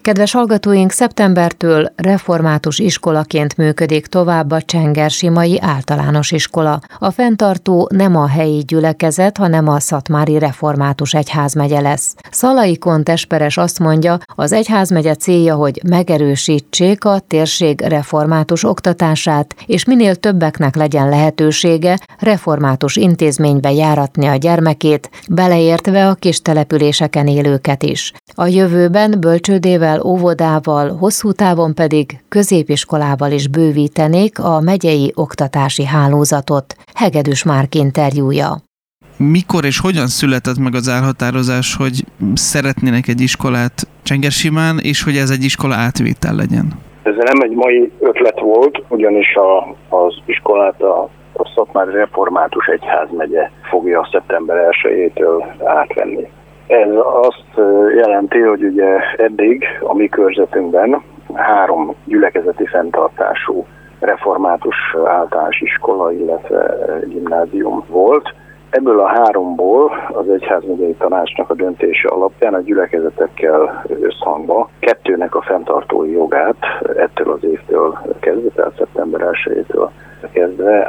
Kedves hallgatóink, szeptembertől református iskolaként működik tovább a Csengersimai Általános Iskola. A fenntartó nem a helyi gyülekezet, hanem a Szatmári Református Egyházmegye lesz. Szalai Kontesperes azt mondja, az egyházmegye célja, hogy megerősítsék a térség református oktatását, és minél többeknek legyen lehetősége református intézménybe járatni a gyermekét, beleértve a kis településeken élőket is. A jövőben bölcsődével, óvodával, hosszú távon pedig középiskolával is bővítenék a megyei oktatási hálózatot. Hegedűs Márk interjúja. Mikor és hogyan született meg az elhatározás, hogy szeretnének egy iskolát Csengersimán, és hogy ez egy iskola átvétel legyen? Ez nem egy mai ötlet volt, ugyanis az iskolát a Szatmári Református Egyházmegye fogja szeptember 1-től átvenni. Ez azt jelenti, hogy ugye eddig a mi körzetünkben 3 gyülekezeti fenntartású református általános iskola, illetve gimnázium volt. Ebből a 3-ból az egyházmegyei tanácsnak a döntése alapján a gyülekezetekkel összhangba 2-nek a fenntartói jogát ettől az évtől kezdve, tehát szeptember 1-től kezdve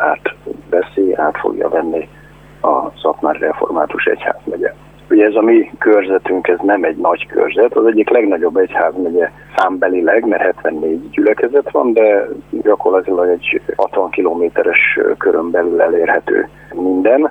át fogja venni a Szatmári Református Egyházmegye. Ugye ez a mi körzetünk, ez nem egy nagy körzet, az egyik legnagyobb egyházmegye számbelileg, mert 74 gyülekezet van, de gyakorlatilag egy 60 kilométeres körön belül elérhető minden,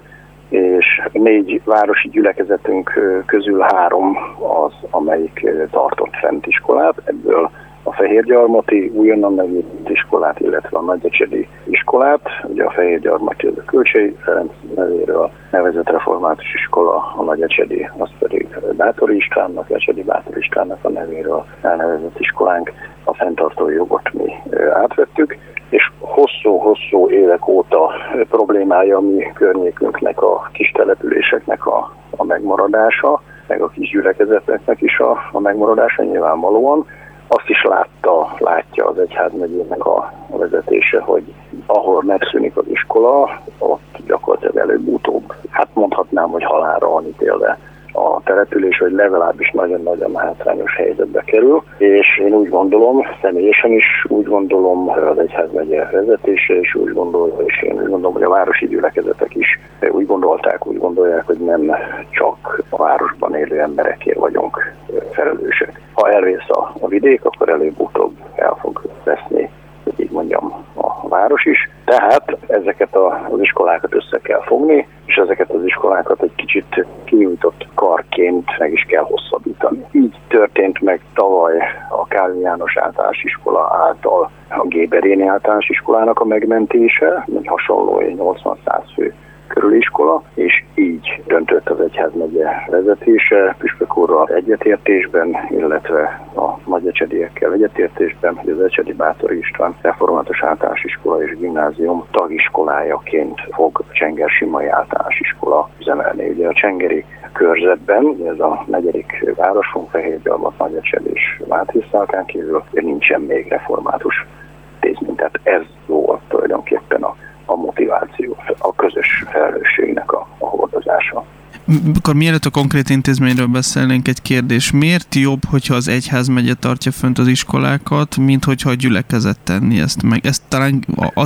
és 4 városi gyülekezetünk közül 3 az, amelyik tartott fent iskolát, ebből a Fehérgyarmati újonnan megépült iskolát, illetve a Nagyecsedi iskolát. Ugye a Fehérgyarmati az a Kölcsei Ferenc nevéről nevezett református iskola, a Nagyecsedi az pedig Báthori Istvánnak, Ecsedi Báthori Istvánnak a nevéről elnevezett iskolánk. A fenntartói jogot mi átvettük, és hosszú évek óta problémája a mi környékünknek, a kis településeknek a megmaradása, meg a kis gyülekezeteknek is a megmaradása nyilvánvalóan. Azt is látja az egyházmegyének a vezetése, hogy ahol megszűnik az iskola, ott gyakorlatilag előbb-utóbb, hát mondhatnám, hogy halálra van ítélve a település, hogy legalábbis nagyon-nagyon hátrányos helyzetbe kerül, és én úgy gondolom, személyesen is úgy gondolom, az egyházmegye vezetése is úgy gondolja, és én úgy gondolom, hogy a városi gyülekezetek is úgy gondolják, hogy nem csak a városban élő emberekért vagyunk felelősek. Ha elvész a vidék, akkor előbb-utóbb el fog veszni, hogy így mondjam, a város is. Tehát ezeket az iskolákat össze kell fogni, és ezeket az iskolákat egy kicsit kinyújtott karként meg is kell hosszabbítani. Így történt meg tavaly a Kálvin János általános iskola által a Géberéni általános iskolának a megmentése, egy hasonló 80-100 fő körüli iskola, és így döntött az egyházmegye vezetése püspök úrral egyetértésben, illetve a nagyecsediekkel egyetértésben, hogy az Ecsedi Báthori István református általános iskola és gimnázium tagiskolájaként fog a Csengersimai általános iskola üzemelni. Ugye a csengeri körzetben, ez a 4. városunk, Fehérgyarmat, Nagyecsed és Mátriszálkán kívül nincsen még református intézmény. Tehát ez volt tulajdonképpen a motiváció, a közös felelősségnek a hordozása. Akkor mielőtt a konkrét intézményről beszélnénk, egy kérdés. Miért jobb, hogyha az egyházmegye tartja fönt az iskolákat, mint hogyha a gyülekezet tenni ezt meg? Ezt talán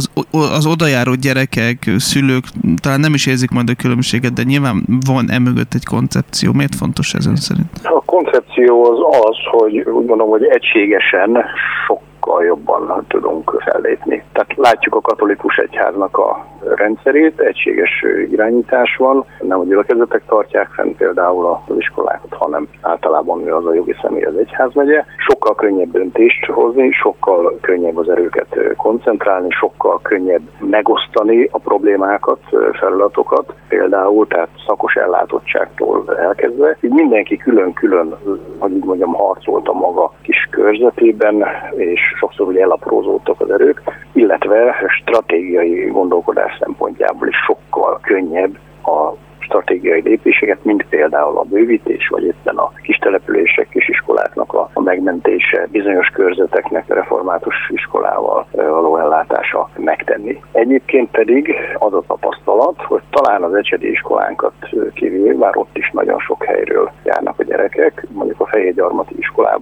az odajáró gyerekek, szülők talán nem is érzik majd a különbséget, de nyilván van emögött egy koncepció. Miért fontos ez ön szerint? A koncepció az, hogy úgy mondom, hogy egységesen sokkal jobban tudunk fellépni. Tehát látjuk a katolikus egyháznak a rendszerét, egységes irányítás van, nem a gyülekezetek tartják fenn például az iskolákat, hanem általában az a jogi személy az egyházmegye. Sokkal könnyebb döntést hozni, sokkal könnyebb az erőket koncentrálni, sokkal könnyebb megosztani a problémákat, feladatokat, például, tehát szakos ellátottságtól elkezdve. Így mindenki külön-külön, hogy így mondjam, harcolt a maga kis körzetében, és sokszor ugye elaprózódtak az erők, illetve stratégiai gondolkodás szempontjából is sokkal könnyebb a stratégiai lépéseket, mint például a bővítés, vagy éppen a kistelepülések, kisiskoláknak a megmentése, bizonyos körzeteknek református iskolával való ellátása megtenni. Egyébként pedig az a tapasztalat, hogy talán az ecsedi iskolánkat kivéve, bár ott is nagyon sok helyről járnak a gyerekek, mondjuk a Fehérgyarmati iskolába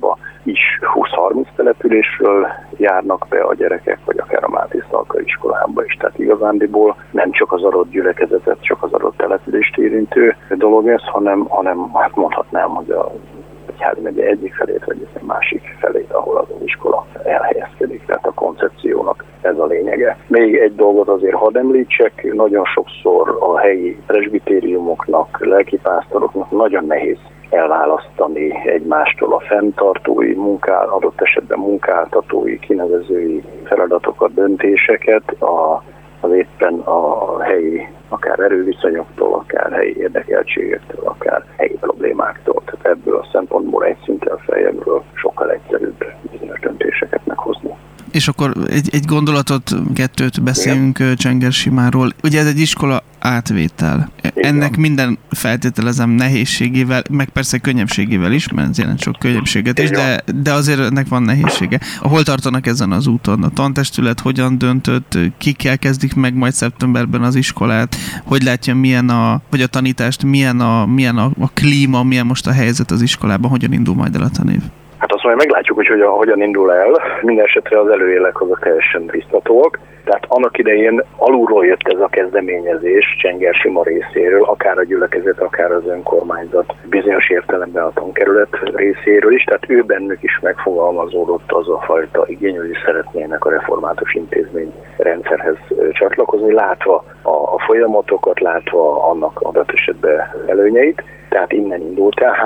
is 20-30 településről járnak be a gyerekek, vagy akár a Máté Szalkai iskolába is. Tehát igazándiból nem csak az adott gyülekezetet, csak az adott települést érintő dolog ez, hanem hát mondhatnám, hogy a egyházmegye egyik felét, vagy a másik felét, ahol az iskola elhelyezkedik. Tehát a koncepciónak ez a lényege. Még egy dolgot azért hadd említsek, nagyon sokszor a helyi presbitériumoknak, lelkipásztoroknak nagyon nehéz elválasztani egymástól a fenntartói, adott esetben munkáltatói, kinevezői feladatokat, döntéseket az éppen a helyi, akár erőviszonyoktól, akár helyi érdekeltségektől, akár helyi problémáktól. Tehát ebből a szempontból egy szinten feljebbről sokkal egyszerűbb bizonyos döntéseket meghozni. És akkor egy gondolatot, kettőt beszélünk Csengersimáról. Ugye ez egy iskola átvétel. Ennek minden feltételezem nehézségével, meg persze könnyebbségével is, mert ez jelent sok könnyebbséget is, de azért ennek van nehézsége. Hol tartanak ezen az úton? A tantestület hogyan döntött? Kikkel kezdik meg majd szeptemberben az iskolát? Hogy látja, vagy a tanítást, milyen a klíma, milyen most a helyzet az iskolában, hogyan indul majd el a tanév? Hát azt majd meglátjuk, hogy hogyan indul el. Minden esetre az előélek azok teljesen biztatóak. Tehát annak idején alulról jött ez a kezdeményezés Csengersima részéről, akár a gyülekezet, akár az önkormányzat, bizonyos értelemben a tankerület részéről is. Tehát ő bennük is megfogalmazódott az a fajta igény, hogy szeretnének a református intézményrendszerhez csatlakozni, látva a folyamatokat, látva annak adat esetben előnyeit. Tehát innen indult el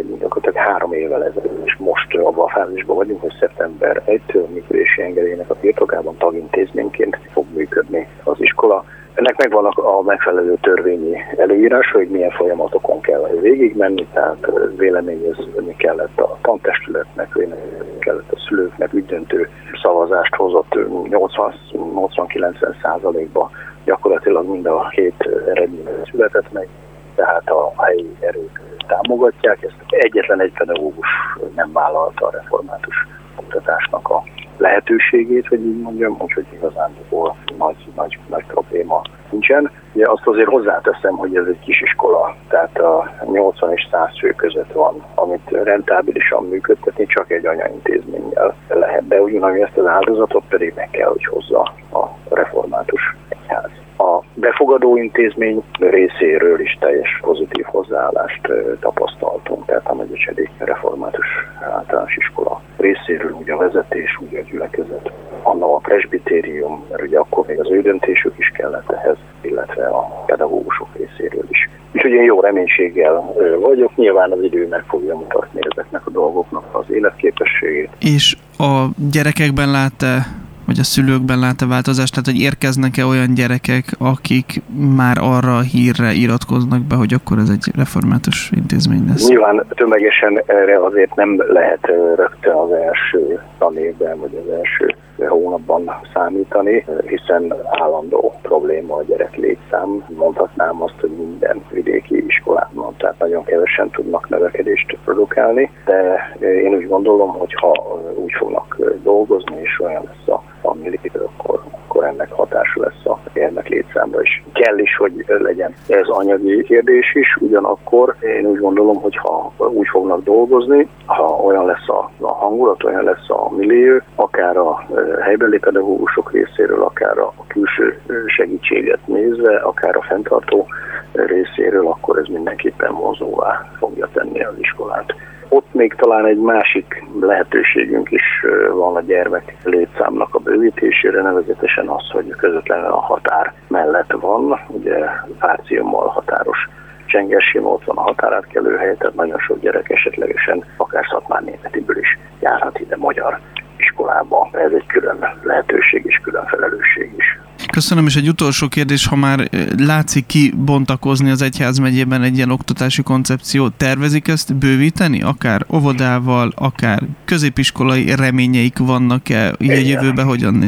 3 évvel ezelőtt, és most abban a fázisban vagyunk, hogy szeptember 1-től működési engedélyének a birtokában tagintézményként fog működni az iskola. Ennek megvan a megfelelő törvényi előírás, hogy milyen folyamatokon kell végigmenni, tehát véleményezni kellett a tantestületnek, véleményezni kellett a szülőknek, ügydöntő szavazást hozott 80-90%-ban gyakorlatilag mind a 2 eredmény született meg. Tehát a helyi erők támogatják, ezt egyetlen egy pedagógus nem vállalta a református oktatásnak a lehetőségét, hogy így mondjam, úgyhogy igazándiból nagy probléma nincsen. Ugye azt azért hozzáteszem, hogy ez egy kisiskola, tehát a 80 és 100 fő között van, amit rentábilisan működtetni csak egy anyaintézménnyel lehet, de ugyanúgy ezt az áldozatot pedig meg kell, hogy hozza a református egyház. A befogadó intézmény részéről is teljes pozitív hozzáállást tapasztaltunk, tehát a Medvecsedi Református Általános Iskola részéről ugye a vezetés, ugye a gyülekezet, annak a presbitérium, mert ugye akkor még az ő döntésük is kellett ehhez, illetve a pedagógusok részéről is. Úgyhogy én jó reménységgel vagyok, nyilván az idő meg fogja mutatni ezeknek a dolgoknak az életképességét. És a gyerekekben lát-e, vagy a szülőkben lát-e változást, tehát hogy érkeznek-e olyan gyerekek, akik már arra a hírre iratkoznak be, hogy akkor ez egy református intézmény lesz? Nyilván tömegesen erre azért nem lehet rögtön az első tanévben, vagy az első hónapban számítani, hiszen állandó probléma a gyerek létszám. Mondhatnám azt, hogy minden vidéki iskolában, tehát nagyon kevesen tudnak növekedést produkálni, de én úgy gondolom, hogy ha úgy fognak dolgozni, és olyan lesz a millió, akkor ennek hatása lesz a gyermek létszámra is. Kell is, hogy legyen ez anyagi kérdés is, ugyanakkor én úgy gondolom, hogy ha úgy fognak dolgozni, ha olyan lesz a hangulat, olyan lesz a millió, akár a helybeli pedagógusok részéről, akár a külső segítséget nézve, akár a fenntartó részéről, akkor ez mindenképpen vonzóvá fogja tenni az iskolát. Ott még talán egy másik lehetőségünk is van a gyermek létszámnak a bővítésére, nevezetesen az, hogy közvetlenül a határ mellett van, ugye Párciummal határos Csengersima, ott van a határátkelőhely, tehát nagyon sok gyerek esetlegesen akár Szatmárnémetiből is járhat ide magyar iskolába. Ez egy külön lehetőség és külön felelősség is. Köszönöm, és egy utolsó kérdés, ha már látszik kibontakozni az egyházmegyében egy ilyen oktatási koncepció, tervezik ezt bővíteni? Akár óvodával, akár középiskolai reményeik vannak-e? Így a jövőben hogyan néz?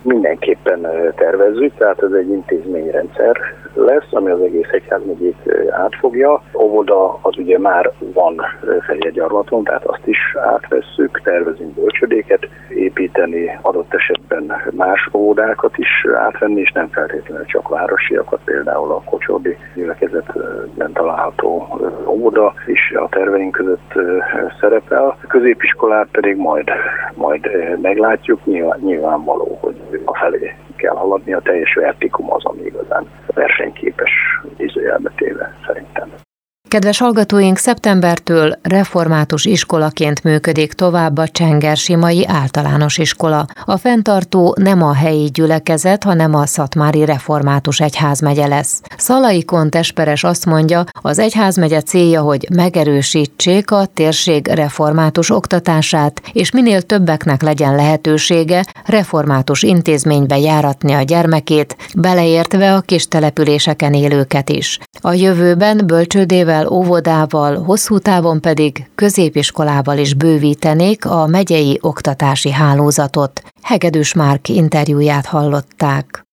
mindenképpen tervezzük, tehát ez egy intézményrendszer lesz, ami az egész egyházmegyét átfogja. Óvoda az ugye már van Fehérgyarmaton, tehát azt is átvesszük, tervezünk bölcsödéket építeni, adott esetben más óvodákat is átvenni, és nem feltétlenül csak városiakat, például a Kocsordi gyülekezetben található óvoda is a terveink között szerepel. A középiskolát pedig majd meglátjuk, nyilvánvaló, hogy afelé kell haladni, a teljes vertikum az, ami igazán versenyképes, idézőjelbe téve szerintem. Kedves hallgatóink, szeptembertől református iskolaként működik tovább a Csengersimai Általános Iskola. A fenntartó nem a helyi gyülekezet, hanem a Szatmári Református Egyházmegye lesz. Szalai Kontesperes azt mondja, az egyházmegye célja, hogy megerősítsék a térség református oktatását, és minél többeknek legyen lehetősége református intézménybe járatni a gyermekét, beleértve a kis településeken élőket is. A jövőben bölcsődével, óvodával, hosszú távon pedig középiskolával is bővítenék a megyei oktatási hálózatot. Hegedűs Márk interjúját hallották.